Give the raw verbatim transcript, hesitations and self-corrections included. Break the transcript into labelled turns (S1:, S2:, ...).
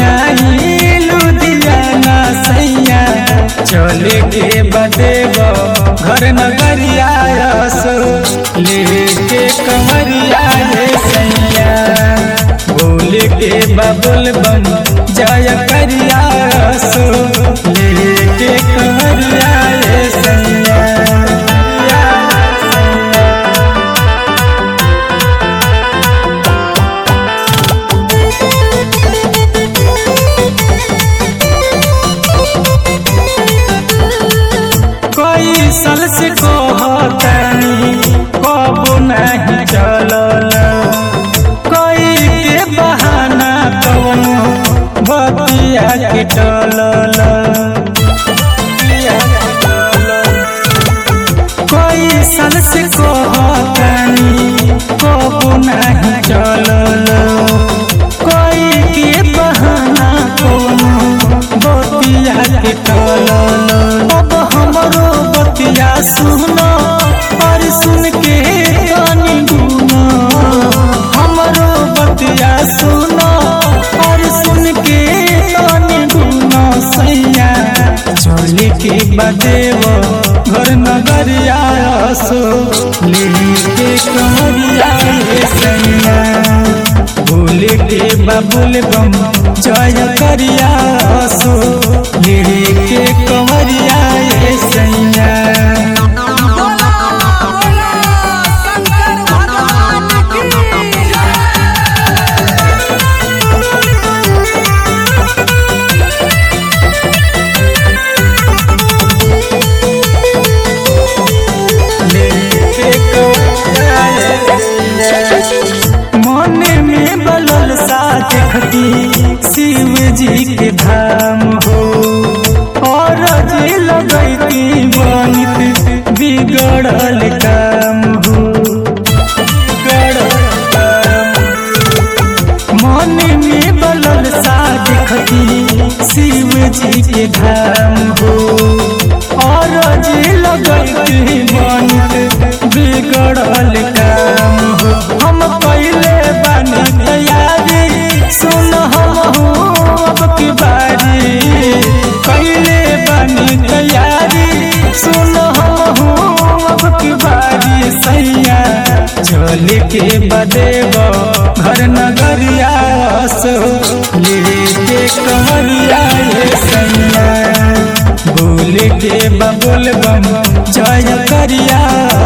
S1: आई लुधियाना सैया चले के बदेव घर नगरिया सो लेके कमरिया रे सैया बोले के बबुल बम जय करिया सो लेके कमरिया रे सैया। कोई सल से कहतनी कब नहीं चलल कोई के बहाना कवनो बतिया के टलल कोई सल से कहतनी कब नहीं चलल कोई के बहाना कवनो बतिया के टलल। अब हमरो बतिया सुनो और सुन के गानी गुनो हमरो बतिया सुनो और सुन के गानी गुनो सैया चले के बदेव घर नगरिया सो लेके कमरिया रे सैया बोले के बबुल बम जय करिया सो लेके कमरिया रे सैया। मन में बलल सा देखती शिव जी के धाम हो और जे लगैती बनित बिगड़ल काम हो बिगड़ल काम। मन में बलल सा देखती शिव जी के धाम हो और जे लगैती बनित बिगड़ल काम हो। हम पहले बनी तैयारी सुन हम अब की बारी पहले बनी तैयारी सुन हम अब की बारी सैया चले के बदेव घर नगरिया सो लेके कमरिया रे सैया बोले के बबुल बम जय करिया